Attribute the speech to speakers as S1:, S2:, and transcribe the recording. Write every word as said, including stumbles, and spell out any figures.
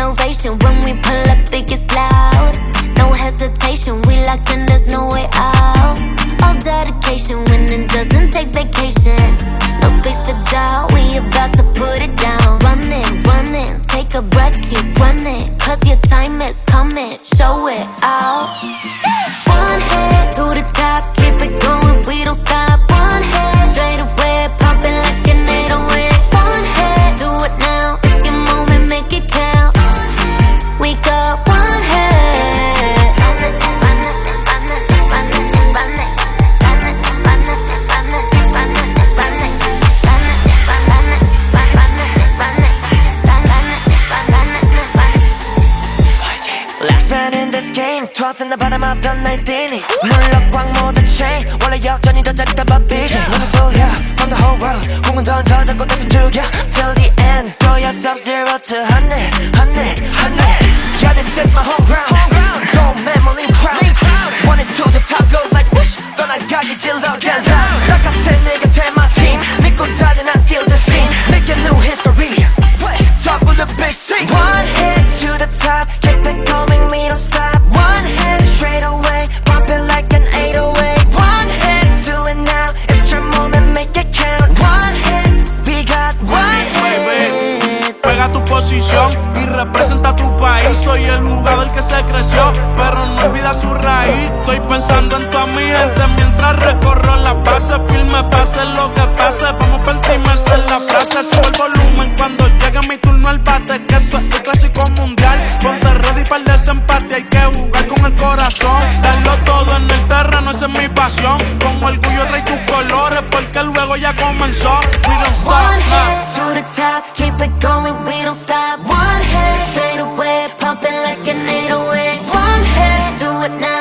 S1: ovation. When we pull up, it gets loud. No hesitation, we locked in, there's no way out. All dedication, winning doesn't take vacation. No space for doubt, we about to put it down. Running, running, take a breath, keep running. Cause your time is coming, show it out. One head to the top, keep it going, we don't stop. One head, straight away, popping like an eight oh eight. One head, do it now, it's your moment, make it count. We got one head.
S2: Last man in this game, tossing the bottom of the night 뛰니 물럭광 모든 chain 원래 역전이 더 짜릿한 밥이지 너는 소리야 from the whole world 공은 던져 잡고 내 숨 죽여 till the end 너야 sub-zero to honey honey honey yeah this is my home ground don't memory crowd one and two the top goes like whoosh 떠나가기 질러 get loud like I said nigga tell my team 믿고 달려 난 still the same make a new history top of the big street one hit to the top keep it coming we don't stop one hit straight away bumping like an eight oh eight one hit do it now it's your moment make it count one hit we got one hit
S3: pega tu posición y representa tu país soy el jugador que se creció pero no olvida su raíz estoy pensando en toda mi gente mientras recorro la base firme pase lo que pase vamos por encima esa es la frase sube el volumen cuando llegue mi turno al bate que esto es el clásico mundial ponte ready para el desempate hay que jugar con el corazón darlo todo en el terreno esa es mi pasión con orgullo trae tus colores porque el juego ya comenzó we don't stop
S1: one
S3: nah.
S1: head to the top keep it going we don't stop one head straight away pumping like an eight oh eight one head do it now